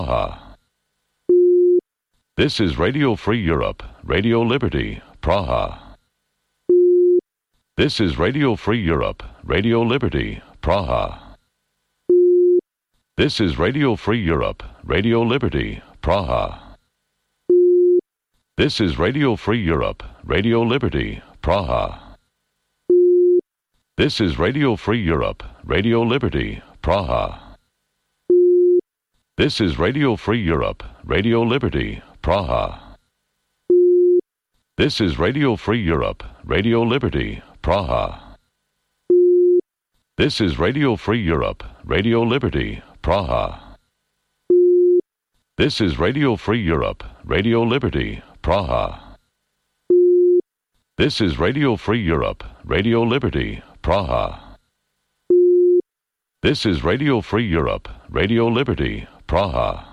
Praha. This is Radio Free Europe, Radio Liberty, Praha. This is Radio Free Europe, Radio Liberty, Praha. This is Radio Free Europe, Radio Liberty, Praha. This is Radio Free Europe, Radio Liberty, Praha. This is Radio Free Europe, Radio Liberty, Praha. This is Radio Free Europe, Radio Liberty, Praha. This is Radio Free Europe, Radio Liberty, Praha. This is Radio Free Europe, Radio Liberty, Praha. This is Radio Free Europe, Radio Liberty, Praha. This is Radio Free Europe, Radio Liberty, Praha. This is Radio Free Europe, Radio Liberty, Praha.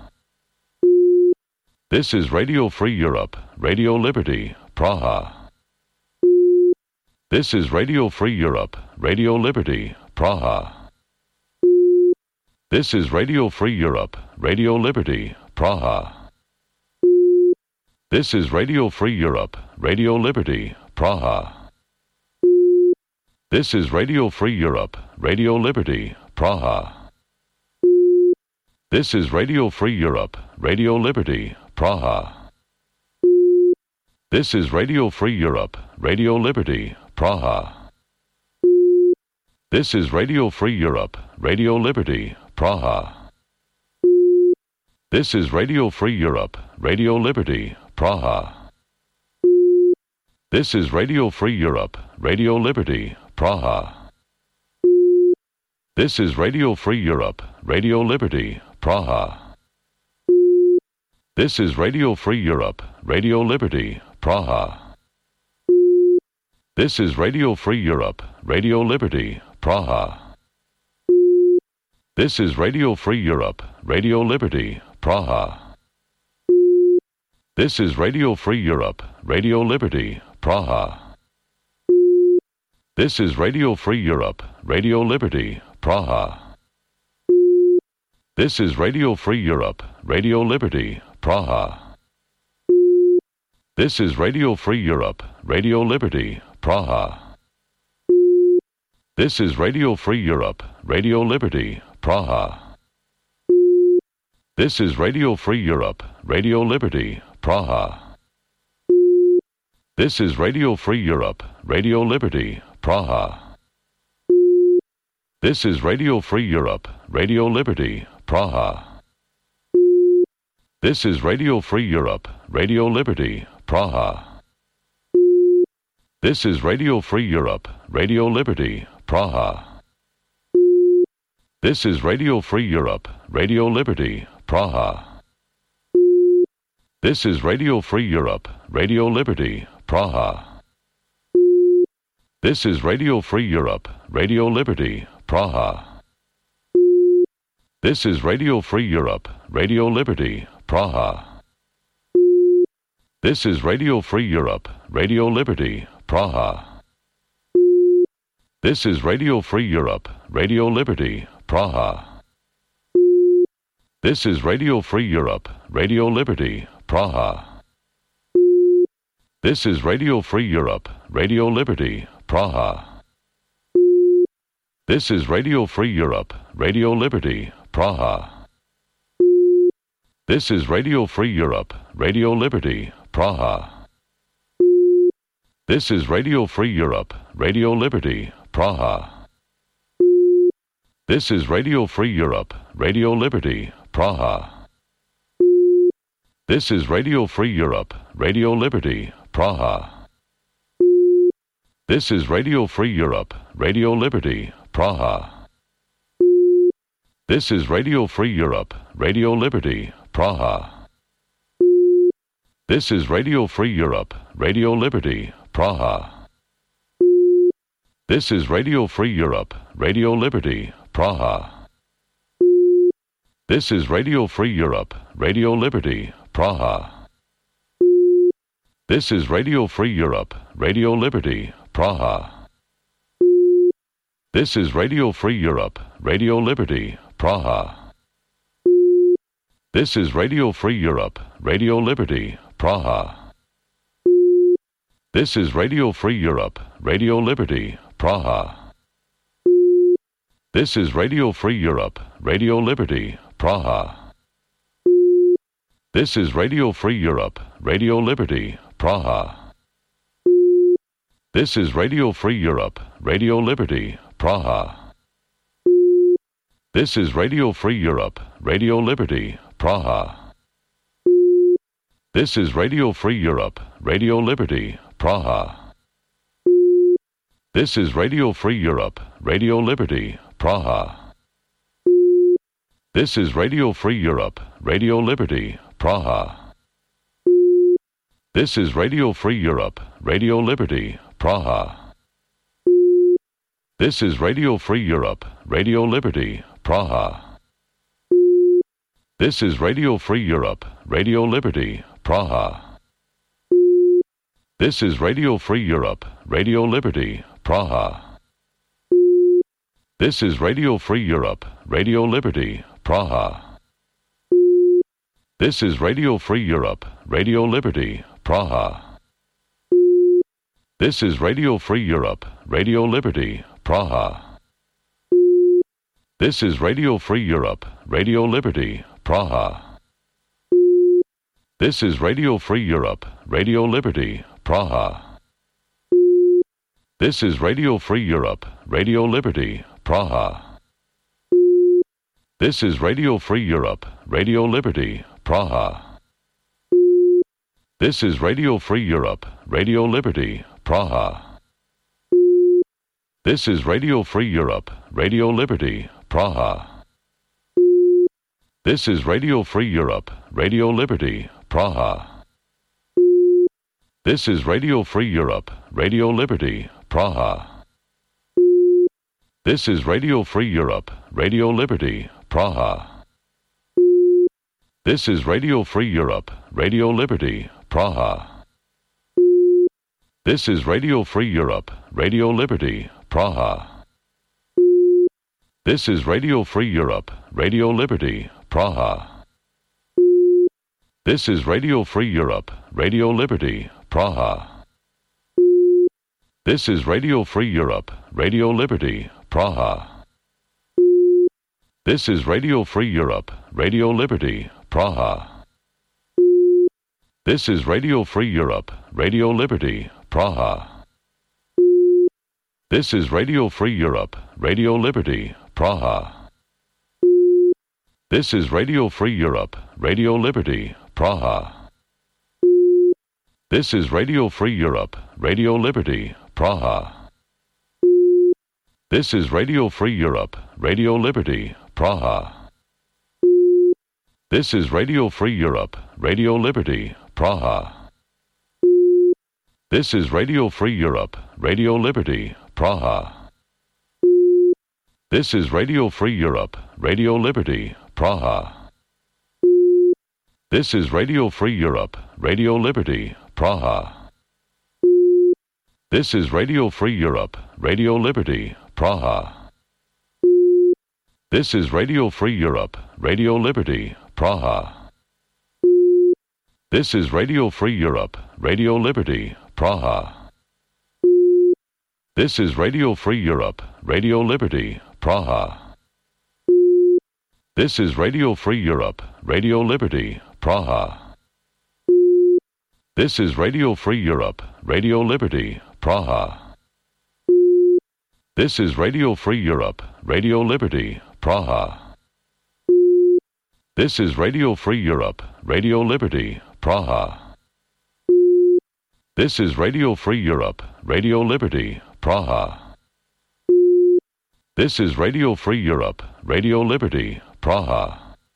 This is Radio Free Europe, Radio Liberty, Praha. This is Radio Free Europe, Radio Liberty, Praha. This is Radio Free Europe, Radio Liberty, Praha. This is Radio Free Europe, Radio Liberty, Praha. This is Radio Free Europe, Radio Liberty, Praha. This is Radio Free Europe, Radio Liberty, Praha. This is Radio Free Europe, Radio Liberty, Praha. This is Radio Free Europe, Radio Liberty, Praha. This is Radio Free Europe, Radio Liberty, Praha. This is Radio Free Europe, Radio Liberty, Praha. This is Radio Free Europe, Radio Liberty, Praha. This is Radio Free Europe, Radio Liberty, Praha. This is Radio Free Europe, Radio Liberty, Praha. This is Radio Free Europe, Radio Liberty, Praha. This is Radio Free Europe, Radio Liberty, Praha. This is Radio Free Europe, Radio Liberty, Praha. This is Radio Free Europe, Radio Liberty, Praha. This is Radio Free Europe, Radio Liberty, Praha. This is Radio Free Europe, Radio Liberty, Praha. This is Radio Free Europe, Radio Liberty, Praha. This is Radio Free Europe, Radio Liberty, Praha. This is Radio Free Europe, Radio Liberty, Praha. This is Radio Free Europe, Radio Liberty, Praha. This is Radio Free Europe, Radio Liberty, Praha. This is Radio Free Europe, Radio Liberty, Praha. This is Radio Free Europe, Radio Liberty, Praha. This is Radio Free Europe, Radio Liberty, Praha. This is Radio Free Europe, Radio Liberty, Praha. This is Radio Free Europe, Radio Liberty, Praha. This is Radio Free Europe, Radio Liberty, Praha. This is Radio Free Europe, Radio Liberty, Praha. This is Radio Free Europe, Radio Liberty, Praha. This is Radio Free Europe, Radio Liberty, Praha. This is Radio Free Europe, Radio Liberty, Praha. This is Radio Free Europe, Radio Liberty, Praha. This is Radio Free Europe, Radio Liberty, Praha. This is Radio Free Europe, Radio Liberty, Praha. This is Radio Free Europe, Radio Liberty, Praha. This is Radio Free Europe, Radio Liberty, Praha. This is Radio Free Europe, Radio Liberty, Praha. This is Radio Free Europe, Radio Liberty, Praha. This is Radio Free Europe, Radio Liberty, Praha. This is Radio Free Europe, Radio Liberty, Praha. This is Radio Free Europe, Radio Liberty, Praha. This is Radio Free Europe, Radio Liberty, Praha. This is Radio Free Europe, Radio Liberty, Praha. This is Radio Free Europe, Radio Liberty, Praha. This is Radio Free Europe, Radio Liberty, Praha. This is Radio Free Europe, Radio Liberty, Praha. This is Radio Free Europe, Radio Liberty, Praha. This is Radio Free Europe, Radio Liberty, Praha. This is Radio Free Europe, Radio Liberty, Praha. This is Radio Free Europe, Radio Liberty, Praha. This is Radio Free Europe, Radio Liberty, Praha. This is Radio Free Europe, Radio Liberty, Praha. This is Radio Free Europe, Radio Liberty, Praha. This is Radio Free Europe, Radio Liberty, Praha. This is Radio Free Europe, Radio Liberty, Praha. This is Radio Free Europe, Radio Liberty, Praha. This is Radio Free Europe, Radio Liberty, Praha. This is Radio Free Europe, Radio Liberty, Praha. This is Radio Free Europe, Radio Liberty, Praha. This is Radio Free Europe, Radio Liberty, Praha. This is Radio Free Europe, Radio Liberty, Praha. This is Radio Free Europe, Radio Liberty, Praha. This is Radio Free Europe, Radio Liberty, Praha. This is Radio Free Europe, Radio Liberty, Praha. This is Radio Free Europe, Radio Liberty, Praha. This is Radio Free Europe, Radio Liberty, Praha. This is Radio Free Europe, Radio Liberty, Praha. This is Radio Free Europe, Radio Liberty, Praha. This is Radio Free Europe, Radio Liberty, Praha. This is Radio Free Europe, Radio Liberty, Praha. This is Radio Free Europe, Radio Liberty, Praha. This is Radio Free Europe, Radio Liberty, Praha. This is Radio Free Europe, Radio Liberty, Praha. This is Radio Free Europe, Radio Liberty, Praha. This is Radio Free Europe, Radio Liberty, Praha. This is Radio Free Europe, Radio Liberty, Praha. This is Radio Free Europe, Radio Liberty, Praha. This is Radio Free Europe, Radio Liberty, Praha. This is Radio Free Europe, Radio Liberty, Praha. This is Radio Free Europe, Radio Liberty, Praha. This is Radio Free Europe, Radio Liberty, Praha. This is Radio Free Europe, Radio Liberty, Praha. This is Radio Free Europe, Radio Liberty, Praha. This is Radio Free Europe, Radio Liberty, Praha. This is Radio Free Europe, Radio Liberty, Praha. This is Radio Free Europe, Radio Liberty, Praha. This is Radio Free Europe, Radio Liberty, Praha. This is Radio Free Europe, Radio Liberty, Praha. This is Radio Free Europe, Radio Liberty, Praha. This is Radio Free Europe, Radio Liberty, Praha. This is Radio Free Europe, Radio Liberty, Praha.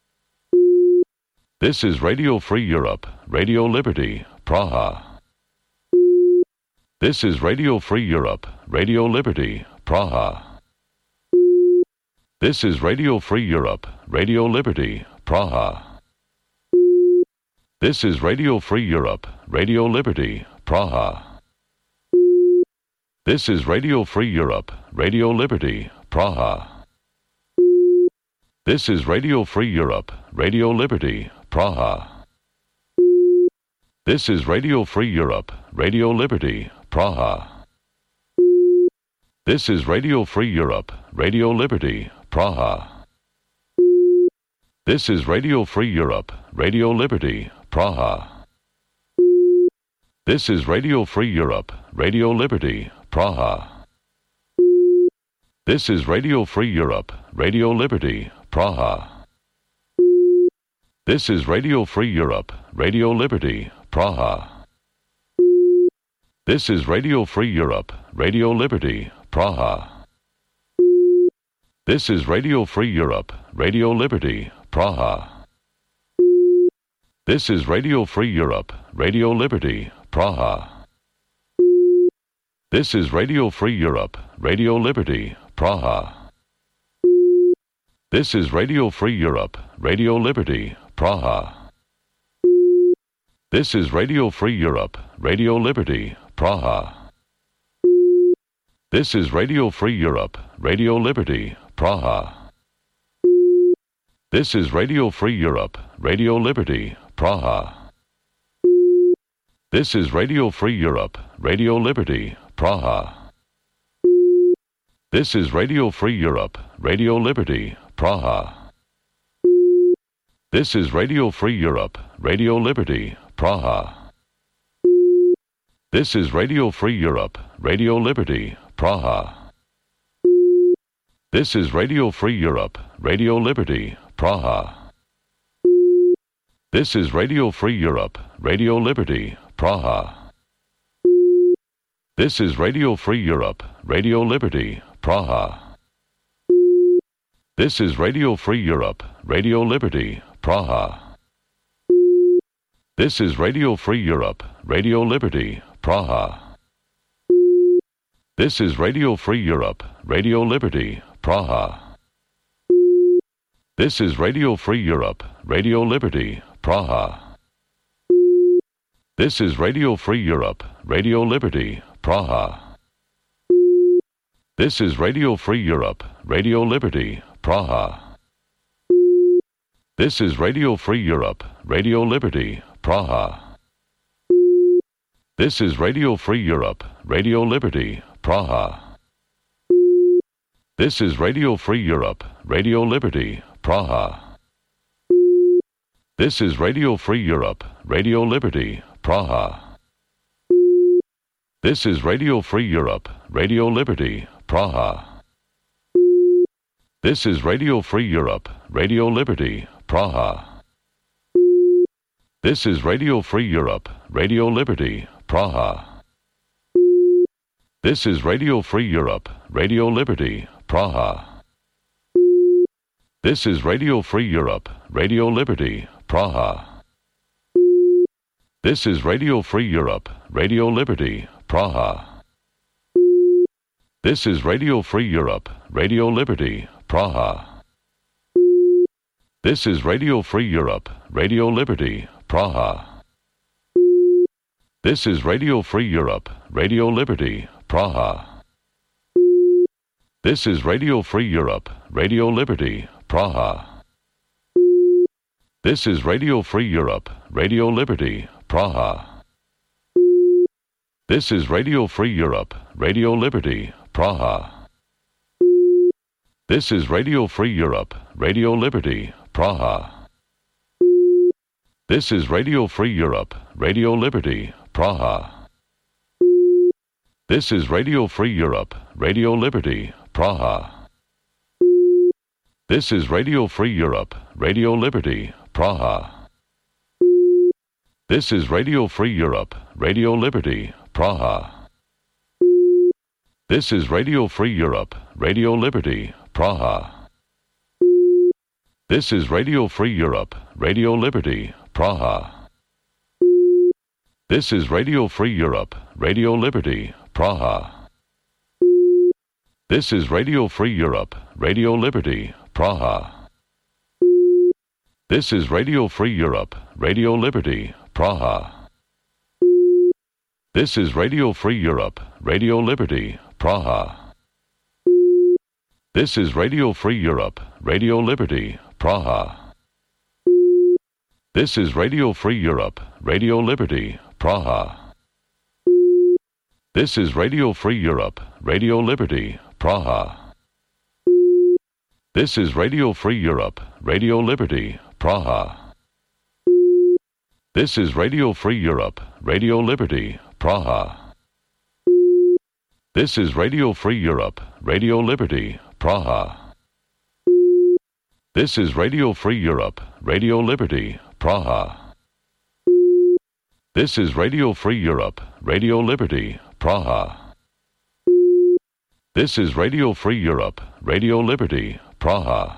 This is Radio Free Europe, Radio Liberty, Praha. This is Radio Free Europe, Radio Liberty, Praha. This is Radio Free Europe, Radio Liberty, Praha. This is Radio Free Europe, Radio Liberty, Praha. This is Radio Free Europe, Radio Liberty, Praha. This is Radio Free Europe, Radio Liberty, Praha. This is Radio Free Europe, Radio Liberty, Praha. This is Radio Free Europe, Radio Liberty, Praha. This is Radio Free Europe, Radio Liberty, Praha. This is Radio Free Europe, Radio Liberty, Praha. This is Radio Free Europe, Radio Liberty, Praha. This is Radio Free Europe, Radio Liberty, Praha. This is Radio Free Europe, Radio Liberty, Praha. This is Radio Free Europe, Radio Liberty, Praha. This is Radio Free Europe, Radio Liberty, Praha. This is Radio Free Europe, Radio Liberty, Praha. This is Radio Free Europe, Radio Liberty, Praha. This is Radio Free Europe, Radio Liberty, Praha. This is Radio Free Europe, Radio Liberty, Praha. This is Radio Free Europe, Radio Liberty, Praha. This is Radio Free Europe, Radio Liberty, Praha. This is Radio Free Europe, Radio Liberty, Praha. This is Radio Free Europe, Radio Liberty, Praha. This is Radio Free Europe, Radio Liberty, Praha. This is Radio Free Europe, Radio Liberty, Praha. This is Radio Free Europe, Radio Liberty, Praha. This is Radio Free Europe, Radio Liberty, Praha. This is Radio Free Europe, Radio Liberty, Praha. This is Radio Free Europe, Radio Liberty, Praha. This is Radio Free Europe, Radio Liberty, Praha. This is Radio Free Europe, Radio Liberty, Praha. This is Radio Free Europe, Radio Liberty, Praha. This is Radio Free Europe, Radio Liberty, Praha. This is Radio Free Europe, Radio Liberty, Praha. This is Radio Free Europe, Radio Liberty, Praha. This is Radio Free Europe, Radio Liberty, Praha. This is Radio Free Europe, Radio Liberty, Praha. This is Radio Free Europe, Radio Liberty, Praha. This is Radio Free Europe, Radio Liberty, Praha. This is Radio Free Europe, Radio Liberty, Praha. This is Radio Free Europe, Radio Liberty, Praha. This is Radio Free Europe, Radio Liberty, Praha. This is Radio Free Europe, Radio Liberty, Praha. This is Radio Free Europe, Radio Liberty, Praha. This is Radio Free Europe, Radio Liberty, Praha. This is Radio Free Europe, Radio Liberty, Praha. This is Radio Free Europe, Radio Liberty, Praha. This is Radio Free Europe, Radio Liberty, Praha. This is Radio Free Europe, Radio Liberty, Praha. This is Radio Free Europe, Radio Liberty, Praha. This is Radio Free Europe, Radio Liberty, Praha. This is Radio Free Europe, Radio Liberty, Praha. This is Radio Free Europe, Radio Liberty, Praha. This is Radio Free Europe, Radio Liberty, Praha. This is Radio Free Europe, Radio Liberty, Praha. This is Radio Free Europe, Radio Liberty, Praha. This is Radio Free Europe, Radio Liberty, Praha. This is Radio Free Europe, Radio Liberty, Praha. This is Radio Free Europe, Radio Liberty, Praha. This is Radio Free Europe, Radio Liberty, Praha. This is Radio Free Europe, Radio Liberty, Praha. This is Radio Free Europe, Radio Liberty, Praha. This is Radio Free Europe, Radio Liberty, Praha. This is Radio Free Europe, Radio Liberty, Praha. This is Radio Free Europe, Radio Liberty, Praha. This is Radio Free Europe, Radio Liberty, Praha. This is Radio Free Europe, Radio Liberty, Praha. This is Radio Free Europe, Radio Liberty, Praha. This is Radio Free Europe, Radio Liberty, Praha.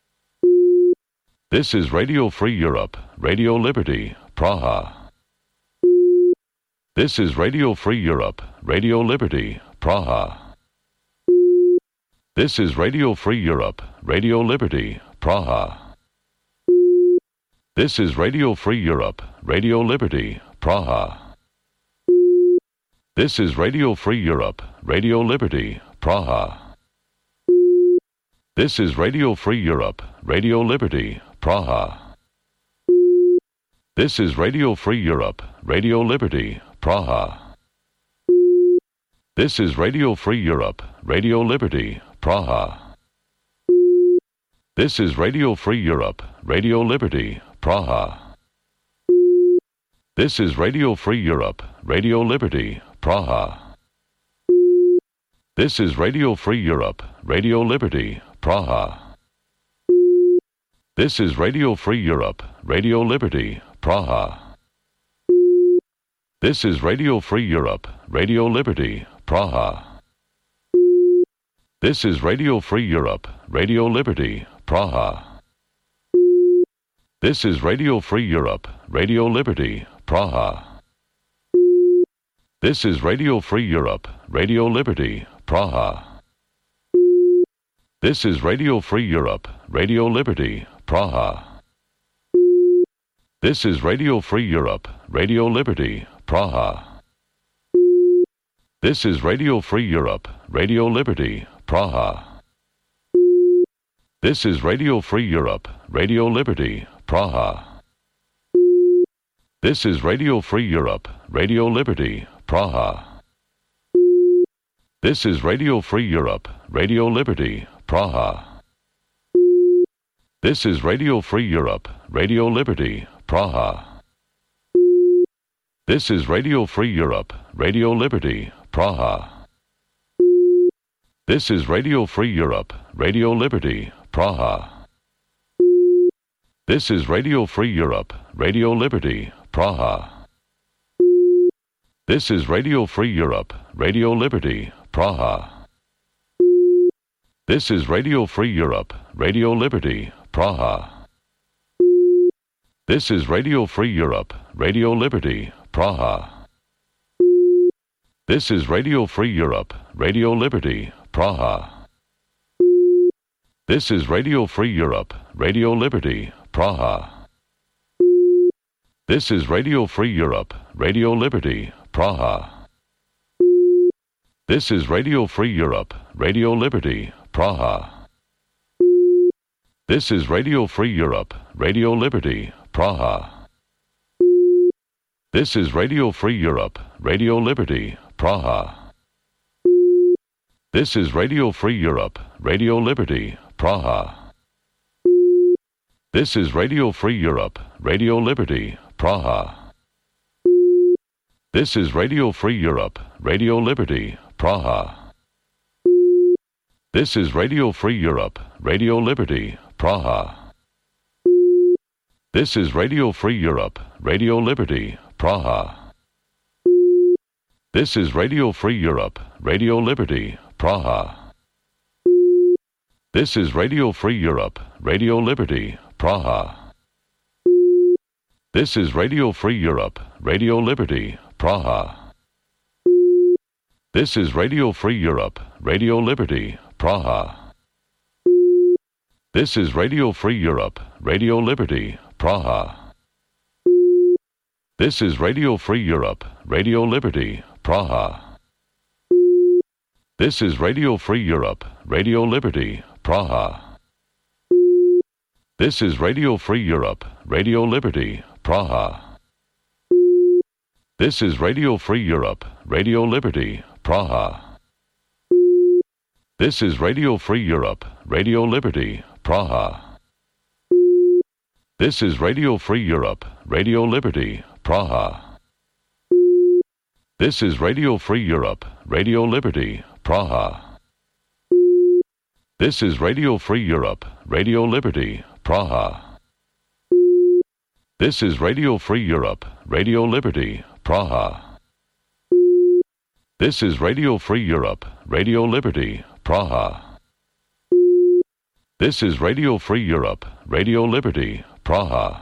This is Radio Free Europe, Radio Liberty, Praha. This is Radio Free Europe, Radio Liberty, Praha. This is Radio Free Europe, Radio Liberty, Praha. This is Radio Free Europe, Radio Liberty, Praha. This is Radio Free Europe, Radio Liberty, Praha. This is Radio Free Europe, Radio Liberty, Praha. This is Radio Free Europe, Radio Liberty, Praha. This is Radio Free Europe, Radio Liberty, Praha. This is Radio Free Europe, Radio Liberty, Praha. This is Radio Free Europe, Radio Liberty, Praha. This is Radio Free Europe, Radio Liberty, Praha. This is Radio Free Europe, Radio Liberty, Praha. This is Radio Free Europe, Radio Liberty, Praha. This is Radio Free Europe, Radio Liberty, Praha. This is Radio Free Europe, Radio Liberty, Praha. This is Radio Free Europe, Radio Liberty, Praha. This is Radio Free Europe, Radio Liberty, Praha. This is Radio Free Europe, Radio Liberty, Praha. This is Radio Free Europe, Radio Liberty, Praha. This is Radio Free Europe, Radio Liberty, Praha. This is Radio Free Europe, Radio Liberty, Praha. This is Radio Free Europe, Radio Liberty, Praha. This is Radio Free Europe, Radio Liberty, Praha. This is Radio Free Europe, Radio Liberty, Praha. This is Radio Free Europe, Radio Liberty, Praha. This is Radio Free Europe, Radio Liberty, Praha. This is Radio Free Europe, Radio Liberty, Praha. This is Radio Free Europe, Radio Liberty, Praha. This is Radio Free Europe, Radio Liberty, Praha. This is Radio Free Europe, Radio Liberty, Praha. This is Radio Free Europe, Radio Liberty, Praha. This is Radio Free Europe, Radio Liberty, Praha. This is Radio Free Europe, Radio Liberty, Praha. This is Radio Free Europe, Radio Liberty, Praha. This is Radio Free Europe, Radio Liberty, Praha. This is Radio Free Europe, Radio Liberty, Praha. This is Radio Free Europe, Radio Liberty, Praha. This is Radio Free Europe, Radio Liberty, Praha. This is Radio Free Europe, Radio Liberty, Praha. This is Radio Free Europe, Radio Liberty, Praha. This is Radio Free Europe, Radio Liberty, Praha. This is Radio Free Europe, Radio Liberty, Praha. This is Radio Free Europe, Radio Liberty, Praha. This is Radio Free Europe, Radio Liberty, Praha. This is Radio Free Europe, Radio Liberty, Praha. This is Radio Free Europe, Radio Liberty, Praha. This is Radio Free Europe, Radio Liberty, Praha. This is Radio Free Europe, Radio Liberty, Praha. This is Radio Free Europe, Radio Liberty, Praha. This is Radio Free Europe, Radio Liberty, Praha. This is Radio Free Europe, Radio Liberty, Praha. This is Radio Free Europe, Radio Liberty, Praha. This is Radio Free Europe, Radio Liberty, Praha. This is Radio Free Europe, Radio Liberty, Praha. This is Radio Free Europe, Radio Liberty, Praha. This is Radio Free Europe, Radio Liberty, Praha.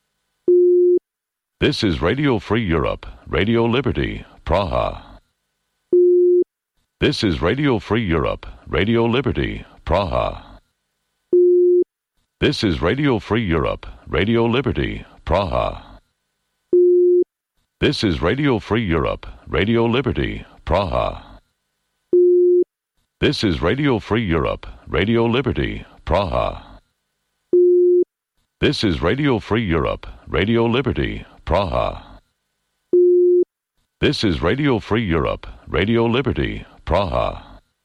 This is Radio Free Europe, Radio Liberty, Praha. This is Radio Free Europe, Radio Liberty, Praha. This is Radio Free Europe, Radio Liberty, Praha. This is Radio Free Europe, Radio Liberty, Praha. This is Radio Free Europe, Radio Liberty, Praha. This is Radio Free Europe, Radio Liberty, Praha. This is Radio Free Europe, Radio Liberty, Praha.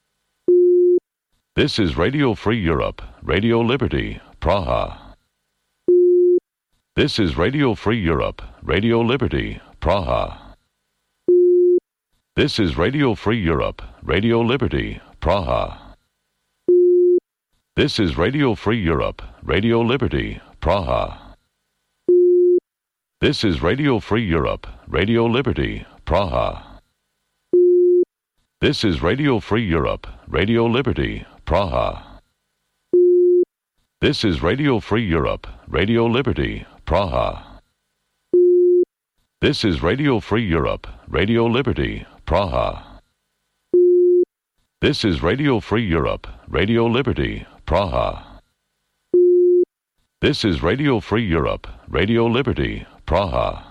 This is Radio Free Europe, Radio Liberty, Praha. This is Radio Free Europe, Radio Liberty, Praha. This is Radio Free Europe, Radio Liberty, Praha. This is Radio Free Europe, Radio Liberty, Praha. This is Radio Free Europe, Radio Liberty, Praha. This is Radio Free Europe, Radio Liberty, Praha. This is Radio Free Europe, Radio Liberty, Praha. This is Radio Free Europe, Radio Liberty, Praha. This is Radio Free Europe, Radio Liberty, Praha. This is Radio Free Europe, Radio Liberty, Praha.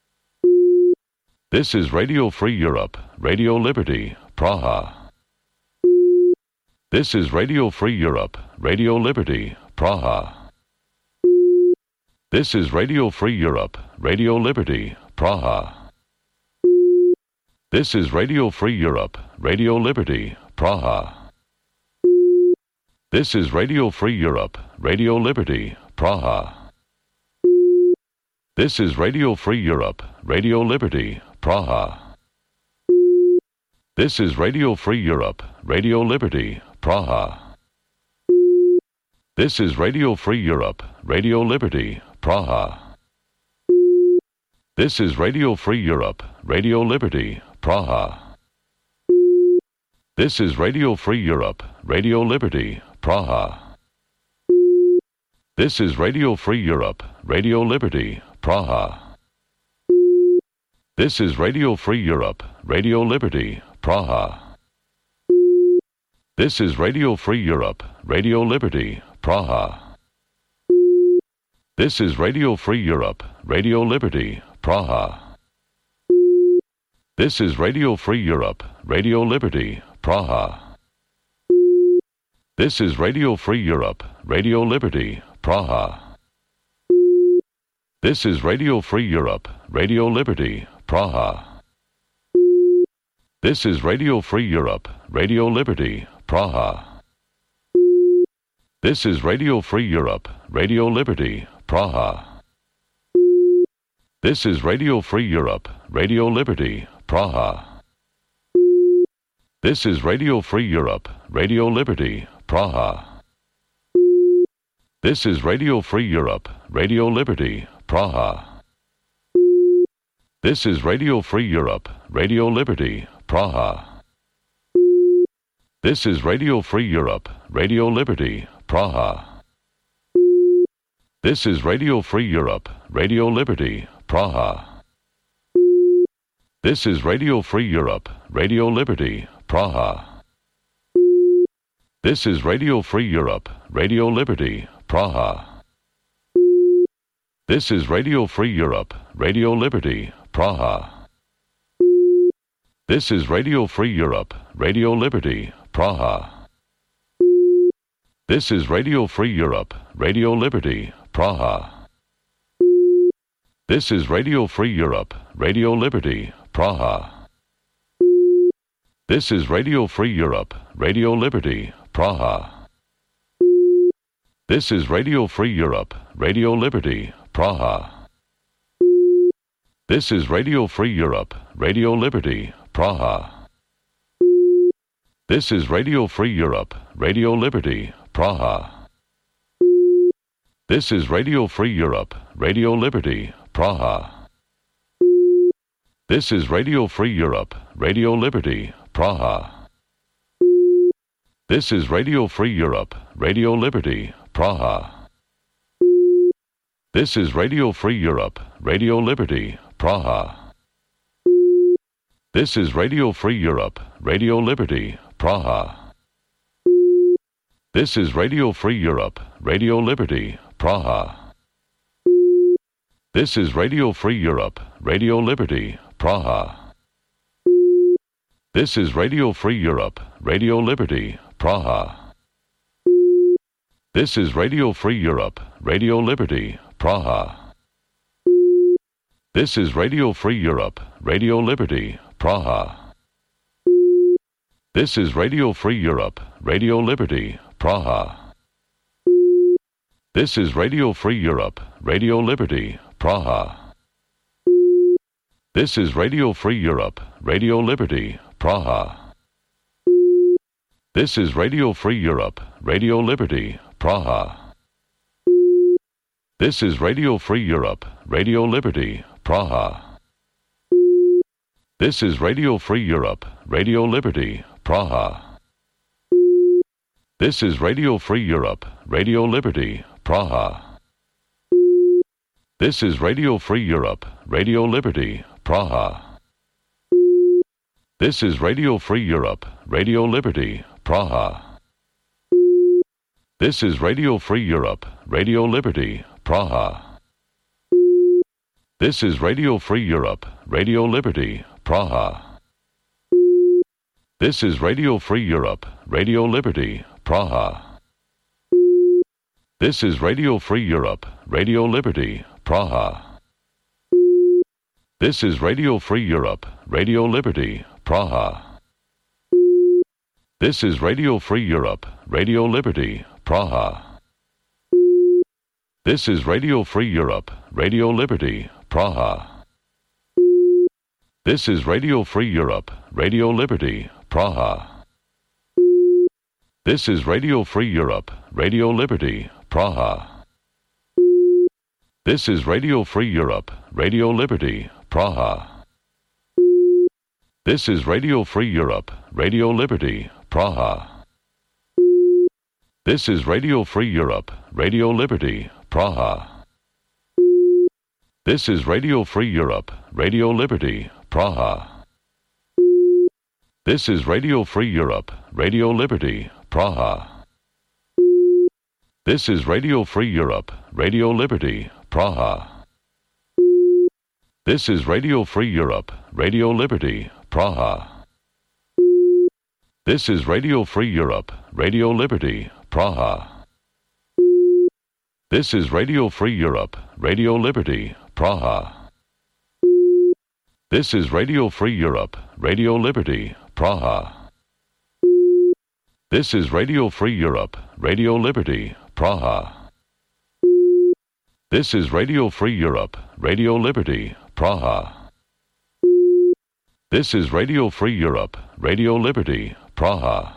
This is Radio Free Europe, Radio Liberty, Praha. This is Radio Free Europe, Radio Liberty, Praha. This is Radio Free Europe, Radio Liberty, Praha. This is Radio Free Europe, Radio Liberty, Praha. This is Radio Free Europe, Radio Liberty, Praha. This is Radio Free Europe, Radio Liberty, Praha. This is Radio Free Europe, Radio Liberty, Praha. This is Radio Free Europe, Radio Liberty, Praha. This is Radio Free Europe, Radio Liberty, Praha. This is Radio Free Europe, Radio Liberty, Praha. This is Radio Free Europe, Radio Liberty, Praha. This is Radio Free Europe, Radio Liberty, Praha. This is Radio Free Europe, Radio Liberty, Praha. This is Radio Free Europe, Radio Liberty, Praha. This is Radio Free Europe, Radio Liberty, Praha. This is Radio Free Europe, Radio Liberty, Praha. This is Radio Free Europe, Radio Liberty, Praha. This is Radio Free Europe, Radio Liberty, Praha. This is Radio Free Europe, Radio Liberty, Praha. This is Radio Free Europe, Radio Liberty, Praha. This is Radio Free Europe, Radio Liberty, Praha. This is Radio Free Europe, Radio Liberty, Praha. This is Radio Free Europe, Radio Liberty, Praha. This is Radio Free Europe, Radio Liberty, Praha. This is Radio Free Europe, Radio Liberty, Praha. This is Radio Free Europe, Radio Liberty, Praha. This is Radio Free Europe, Radio Liberty, Praha. This is Radio Free Europe, Radio Liberty, Praha. This is Radio Free Europe, Radio Liberty, Praha. This is Radio Free Europe, Radio Liberty, Praha. This is Radio Free Europe, Radio Liberty, Praha. This is Radio Free Europe, Radio Liberty, Praha. This is Radio Free Europe, Radio Liberty, Praha. This is Radio Free Europe, Radio Liberty, Praha. This is Radio Free Europe, Radio Liberty, Praha. This is Radio Free Europe, Radio Liberty, Praha. This is Radio Free Europe, Radio Liberty, Praha. This is Radio Free Europe, Radio Liberty, Praha. This is Radio Free Europe, Radio Liberty, Praha. This is Radio Free Europe, Radio Liberty, Praha. This is Radio Free Europe, Radio Liberty, Praha. This is Radio Free Europe, Radio Liberty, Praha. This is Radio Free Europe, Radio Liberty, Praha. This is Radio Free Europe, Radio Liberty, Praha. This is Radio Free Europe, Radio Liberty, Praha. This is Radio Free Europe, Radio Liberty, Praha. This is Radio Free Europe, Radio Liberty, Praha. This is Radio Free Europe, Radio Liberty, Praha. This is Radio Free Europe, Radio Liberty, Praha. This is Radio Free Europe, Radio Liberty, Praha. This is Radio Free Europe, Radio Liberty, Praha. This is Radio Free Europe, Radio Liberty, Praha. This is Radio Free Europe, Radio Liberty, Praha. This is Radio Free Europe, Radio Liberty, Praha. This is Radio Free Europe, Radio Liberty, Praha. This is Radio Free Europe, Radio Liberty, Praha. This is Radio Free Europe, Radio Liberty, Praha. This is Radio Free Europe, Radio Liberty, Praha. This is Radio Free Europe, Radio Liberty, Praha. This is Radio Free Europe, Radio Liberty, Praha. This is Radio Free Europe, Radio Liberty, Praha. This is Radio Free Europe, Radio Liberty, Praha. This is Radio Free Europe, Radio Liberty, Praha. This is Radio Free Europe, Radio Liberty, Praha. This is Radio Free Europe, Radio Liberty, Praha. This is Radio Free Europe, Radio Liberty, Praha. This is Radio Free Europe, Radio Liberty, Praha. This is Radio Free Europe, Radio Liberty, Praha. This is Radio Free Europe, Radio Liberty, Praha. This is Radio Free Europe, Radio Liberty, Praha. This is Radio Free Europe, Radio Liberty, Praha. This is Radio Free Europe, Radio Liberty, Praha. This is Radio Free Europe, Radio Liberty, Praha. This is Radio Free Europe, Radio Liberty, Praha. This is Radio Free Europe, Radio Liberty, Praha. This is Radio Free Europe, Radio Liberty, Praha.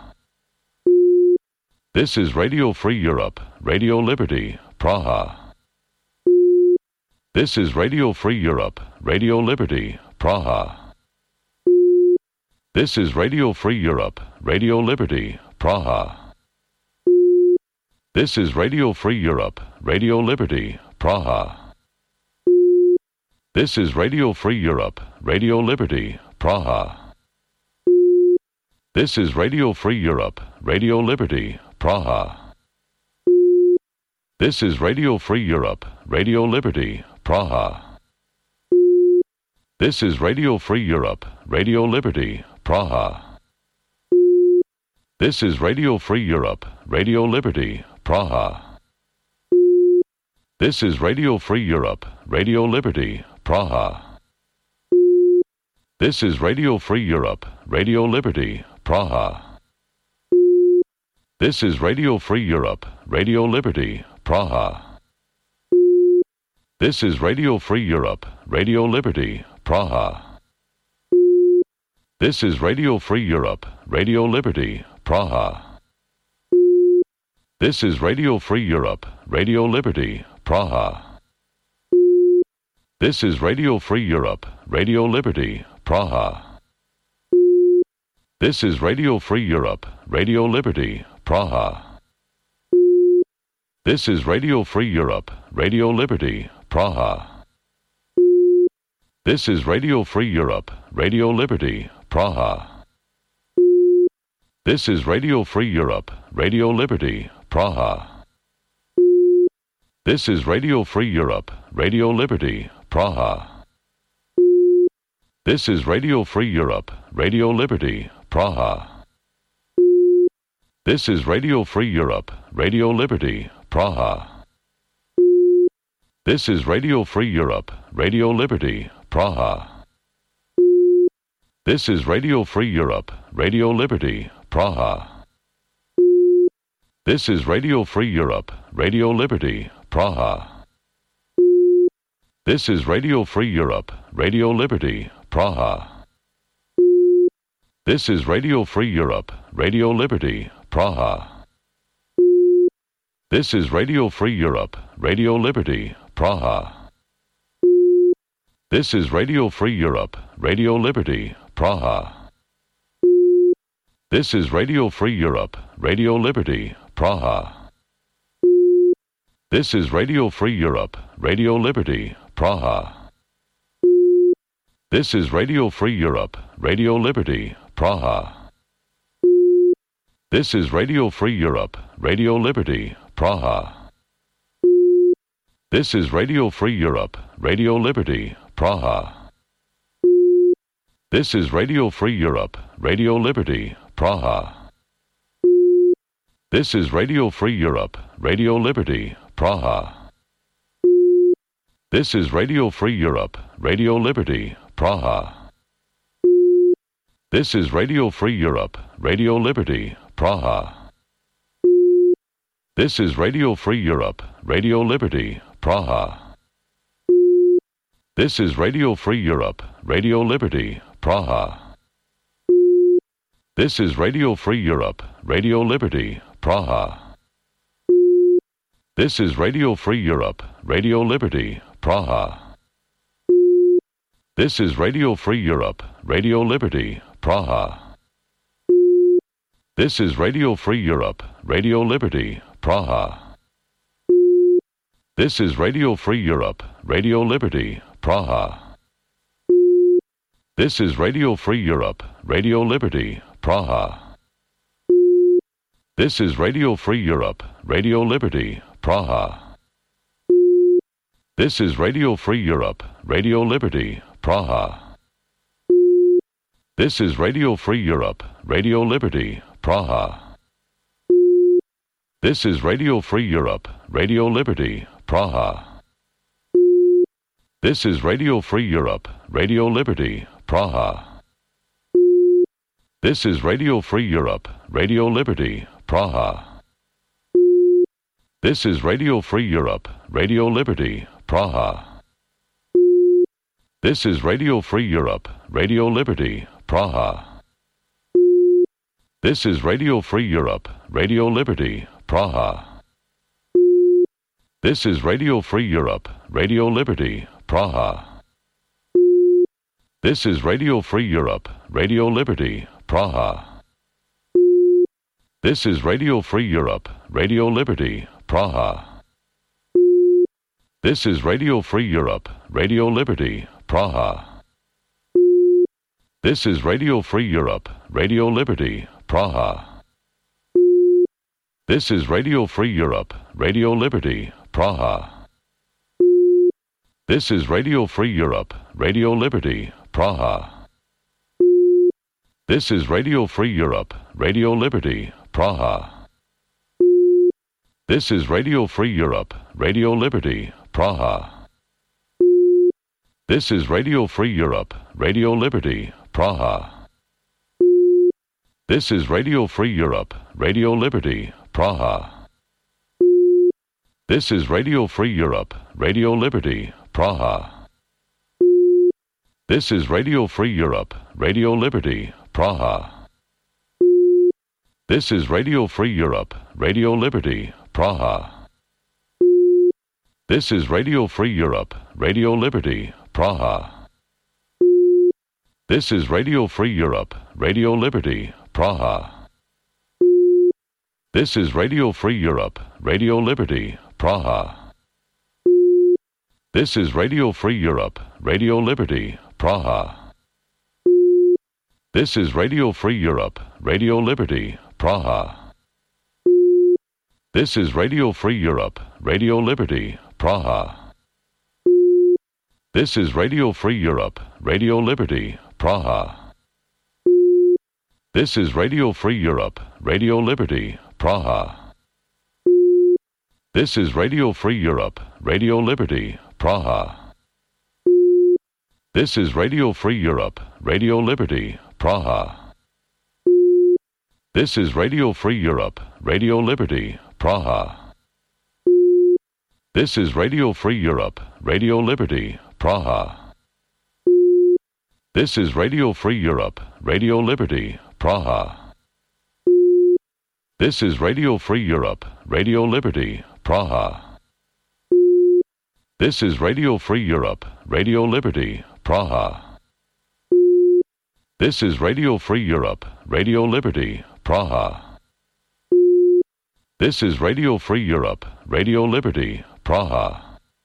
This is Radio Free Europe, Radio Liberty, Praha. This is Radio Free Europe, Radio Liberty, Praha. This is Radio Free Europe, Radio Liberty, Praha. This is Radio Free Europe, Radio Liberty, Praha. This is Radio Free Europe, Radio Liberty, Praha. This is Radio Free Europe, Radio Liberty, Praha. This is Radio Free Europe, Radio Liberty, Praha. This is Radio Free Europe, Radio Liberty, Praha. This is Radio Free Europe, Radio Liberty, Praha. This is Radio Free Europe, Radio Liberty, Praha. This is Radio Free Europe, Radio Liberty, Praha. This is Radio Free Europe, Radio Liberty, Praha. This is Radio Free Europe, Radio Liberty, Praha. This is Radio Free Europe, Radio Liberty, Praha. This is Radio Free Europe, Radio Liberty, Praha. This is Radio Free Europe, Radio Liberty, Praha. This is Radio Free Europe, Radio Liberty, Praha. This is Radio Free Europe, Radio Liberty, Praha. This is Radio Free Europe, Radio Liberty, Praha. This is Radio Free Europe, Radio Liberty, Praha. This is Radio Free Europe, Radio Liberty, Praha. This is Radio Free Europe, Radio Liberty, Praha. This is Radio Free Europe, Radio Liberty, Praha. This is Radio Free Europe, Radio Liberty, Praha. This is Radio Free Europe, Radio Liberty, Praha. This is Radio Free Europe, Radio Liberty, Praha. This is Radio Free Europe, Radio Liberty, Praha. This is Radio Free Europe, Radio Liberty, Praha. This is Radio Free Europe, Radio Liberty, Praha. This is Radio Free Europe, Radio Liberty, Praha. This is Radio Free Europe, Radio Liberty, Praha. This is Radio Free Europe, Radio Liberty, Praha. This is Radio Free Europe, Radio Liberty, Praha. This is Radio Free Europe, Radio Liberty, Praha. This is Radio Free Europe, Radio Liberty, Praha. This is Radio Free Europe, Radio Liberty, Praha. This is Radio Free Europe, Radio Liberty, Praha. This is Radio Free Europe, Radio Liberty, Praha. This is Radio Free Europe, Radio Liberty, Praha. This is Radio Free Europe, Radio Liberty, Praha. This is Radio Free Europe, Radio Liberty, Praha. This is Radio Free Europe, Radio Liberty, Praha. This is Radio Free Europe, Radio Liberty, Praha. This is Radio Free Europe, Radio Liberty, Praha. This is Radio Free Europe, Radio Liberty, Praha. This is Radio Free Europe, Radio Liberty, Praha. This is Radio Free Europe, Radio Liberty, Praha. This is Radio Free Europe, Radio Liberty, Praha. This is Radio Free Europe, Radio Liberty, Praha. This is Radio Free Europe, Radio Liberty, Praha. This is Radio Free Europe, Radio Liberty, Praha. This is Radio Free Europe, Radio Liberty, Praha. This is Radio Free Europe, Radio Liberty, Praha. This is Radio Free Europe, Radio Liberty, Praha. This is Radio Free Europe, Radio Liberty, Praha. This is Radio Free Europe, Radio Liberty, Praha. This is Radio Free Europe, Radio Liberty, Praha. This is Radio Free Europe, Radio Liberty, Praha. This is Radio Free Europe, Radio Liberty, Praha. This is Radio Free Europe, Radio Liberty, Praha. This is Radio Free Europe, Radio Liberty, Praha. This is Radio Free Europe, Radio Liberty, Praha. This is Radio Free Europe, Radio Liberty, Praha. This is Radio Free Europe, Radio Liberty, Praha. This is Radio Free Europe, Radio Liberty, Praha. This is Radio Free Europe, Radio Liberty, Praha. This is Radio Free Europe, Radio Liberty, Praha. This is Radio Free Europe, Radio Liberty, Praha. This is Radio Free Europe, Radio Liberty, Praha. This is Radio Free Europe, Radio Liberty, Praha. This is Radio Free Europe, Radio Liberty, Praha. This is Radio Free Europe, Radio Liberty, Praha. This is Radio Free Europe, Radio Liberty, Praha. This is Radio Free Europe, Radio Liberty, Praha. This is Radio Free Europe, Radio Liberty, Praha. This is Radio Free Europe, Radio Liberty, Praha. This is Radio Free Europe, Radio Liberty, Praha. This is Radio Free Europe, Radio Liberty, Praha. This is Radio Free Europe, Radio Liberty, Praha. This is Radio Free Europe, Radio Liberty, Praha. This is Radio Free Europe, Radio Liberty, Praha. This is Radio Free Europe, Radio Liberty, Praha. This is Radio Free Europe, Radio Liberty, Praha. This is Radio Free Europe, Radio Liberty, Praha. This is Radio Free Europe, Radio Liberty, Praha. This is Radio Free Europe, Radio Liberty, Praha. This is Radio Free Europe, Radio Liberty, Praha.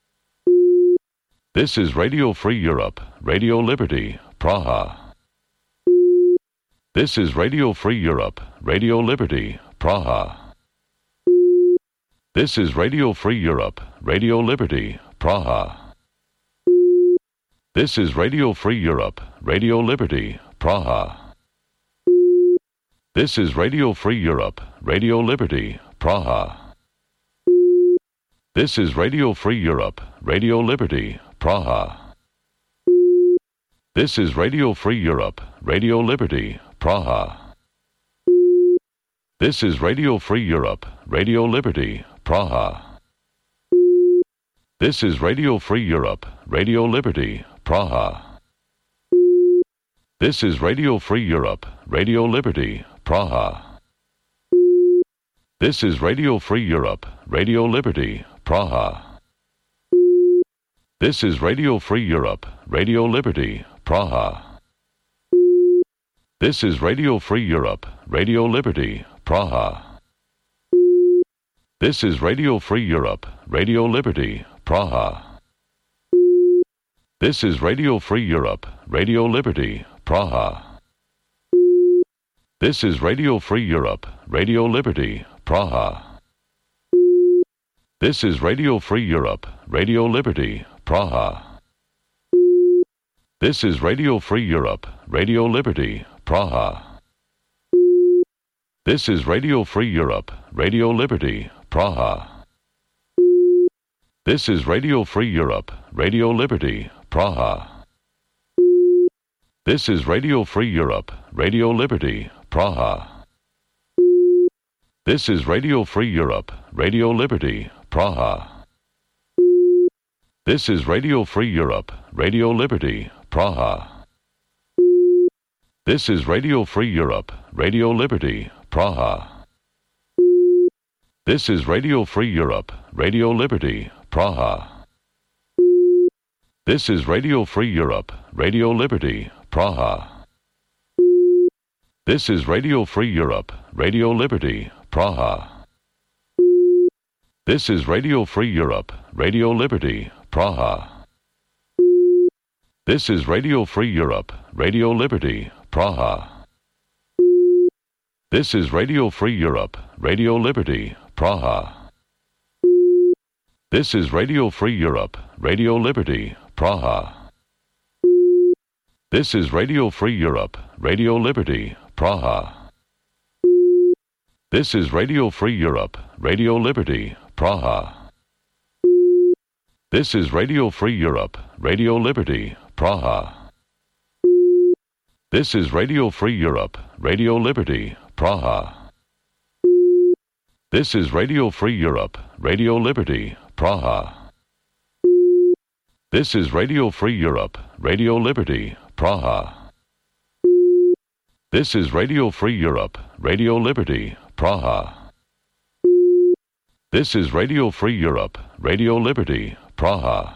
This is Radio Free Europe, Radio Liberty, Praha. This is Radio Free Europe, Radio Liberty, Praha. This is Radio Free Europe, Radio Liberty, Praha. This is Radio Free Europe, Radio Liberty, Praha. This is Radio Free Europe, Radio Liberty, Praha. This is Radio Free Europe, Radio Liberty, Praha. This is Radio Free Europe, Radio Liberty, Praha. This is Radio Free Europe, Radio Liberty, Praha. This is Radio Free Europe, Radio Liberty, Praha. This is Radio Free Europe, Radio Liberty, Praha. This is Radio Free Europe, Radio Liberty, Praha. This is Radio Free Europe, Radio Liberty, Praha. This is Radio Free Europe, Radio Liberty, Praha. This is Radio Free Europe, Radio Liberty, Praha. This is Radio Free Europe, Radio Liberty, Praha. This is Radio Free Europe, Radio Liberty, Praha. This is Radio Free Europe, Radio Liberty, Praha. This is Radio Free Europe, Radio Liberty, Praha. This is Radio Free Europe, Radio Liberty, Praha. This is Radio Free Europe, Radio Liberty, Praha. This is Radio Free Europe, Radio Liberty, Praha. This is Radio Free Europe, Radio Liberty, Praha. This is Radio Free Europe, Radio Liberty, Praha. This is Radio Free Europe, Radio Liberty, Praha. This is Radio Free Europe, Radio Liberty, Praha. This is Radio Free Europe, Radio Liberty, Praha. This is Radio Free Europe, Radio Liberty, Praha. This is Radio Free Europe, Radio Liberty, Praha. This is Radio Free Europe, Radio Liberty, Praha. This is Radio Free Europe, Radio Liberty, Praha. This is Radio Free Europe, Radio Liberty, Praha. This is Radio Free Europe, Radio Liberty, Praha. This is Radio Free Europe, Radio Liberty, Praha. This is Radio Free Europe, Radio Liberty, Praha. This is Radio Free Europe, Radio Liberty, Praha. This is Radio Free Europe, Radio Liberty, Praha. This is Radio Free Europe, Radio Liberty, Praha. This is Radio Free Europe, Radio Liberty, Praha. This is Radio Free Europe, Radio Liberty, Praha.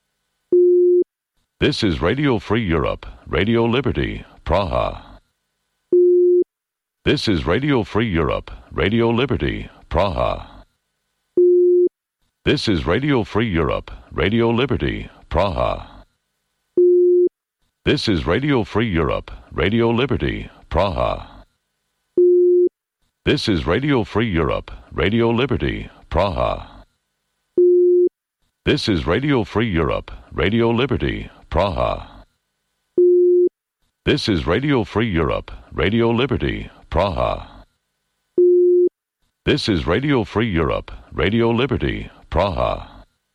This is Radio Free Europe, Radio Liberty, Praha. This is Radio Free Europe, Radio Liberty, Praha. This is Radio Free Europe, Radio Liberty, Praha. This is Radio Free Europe, Radio Liberty, Praha. This is Radio Free Europe, Radio Liberty, Praha. This is Radio Free Europe, Radio Liberty, Praha. This is Radio Free Europe, Radio Liberty, Praha. This is Radio Free Europe, Radio Liberty, Praha.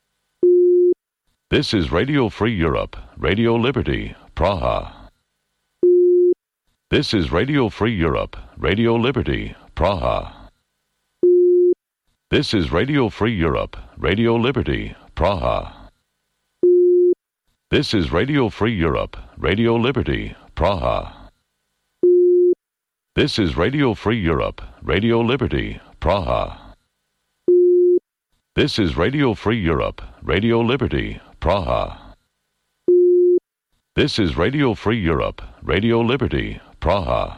This is Radio Free Europe, Radio Liberty, Praha. This is Radio Free Europe, Radio Liberty, Praha. This is Radio Free Europe, Radio Liberty, Praha. This is Radio Free Europe, Radio Liberty, Praha. This is Radio Free Europe, Radio Liberty, Praha. This is Radio Free Europe, Radio Liberty, Praha. This is Radio Free Europe, Radio Liberty, Praha.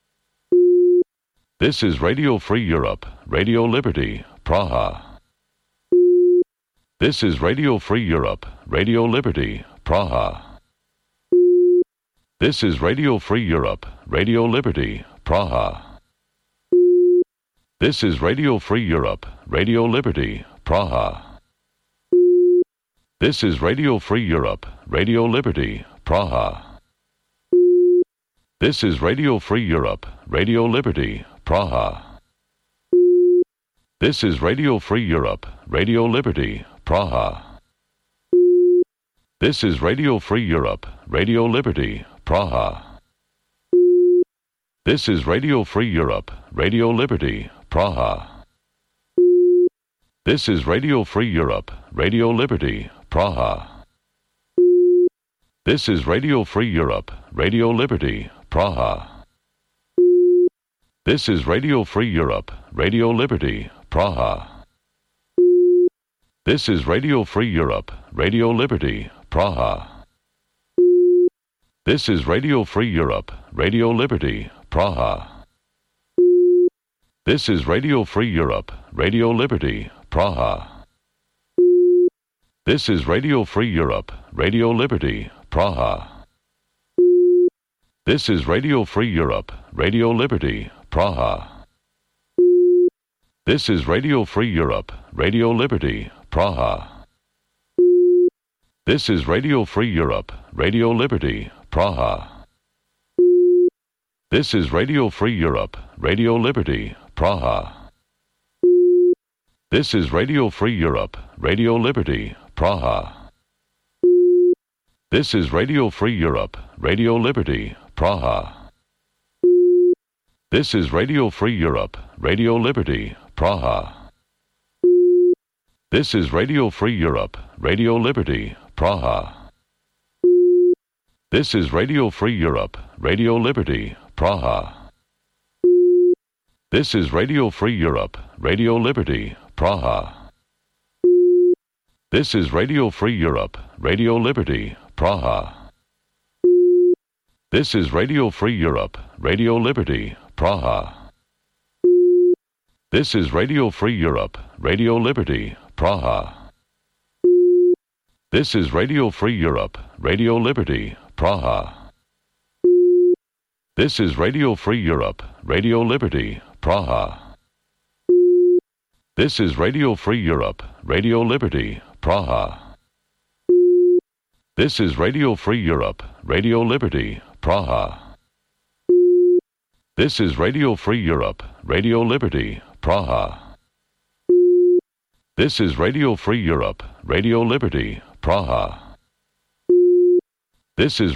This is Radio Free Europe, Radio Liberty, Praha. This is Radio Free Europe, Radio Liberty, Praha. This is Radio Free Europe, Radio Liberty, Praha. This is Radio Free Europe, Radio Liberty, Praha. This is Radio Free Europe, Radio Liberty, Praha. This is Radio Free Europe, Radio Liberty, Praha. This is Radio Free Europe, Radio Liberty, Praha. This is Radio Free Europe, Radio Liberty, Praha. This is Radio Free Europe, Radio Liberty, Praha. This is Radio Free Europe, Radio Liberty, Praha. This is Radio Free Europe, Radio Liberty, Praha. This is Radio Free Europe, Radio Liberty, Praha. This is Radio Free Europe, Radio Liberty, Praha. This is Radio Free Europe, Radio Liberty, Praha. This is Radio Free Europe, Radio Liberty, Praha. This is Radio Free Europe, Radio Liberty, Praha. This is Radio Free Europe, Radio Liberty, Praha. This is Radio Free Europe, Radio Liberty, Praha. This is Radio Free Europe, Radio Liberty, Praha. This is Radio Free Europe, Radio Liberty, Praha. This is Radio Free Europe, Radio Liberty, Praha. This is Radio Free Europe, Radio Liberty, Praha. This is Radio Free Europe, Radio Liberty, Praha. This is Radio Free Europe, Radio Liberty, Praha. This is Radio Free Europe, Radio Liberty, Praha. This is Radio Free Europe, Radio Liberty, Praha. This is Radio Free Europe, Radio Liberty, Praha. This is Radio Free Europe, Radio Liberty, Praha. This is Radio Free Europe, Radio Liberty, Praha. This is Radio Free Europe, Radio Liberty, Praha. This is Radio Free Europe, Radio Liberty, Praha. This is Radio Free Europe, Radio Liberty, Praha. This is Radio Free Europe, Radio Liberty, Praha. This is Radio Free Europe, Radio Liberty, Praha. This is Radio Free Europe, Radio Liberty, Praha. This is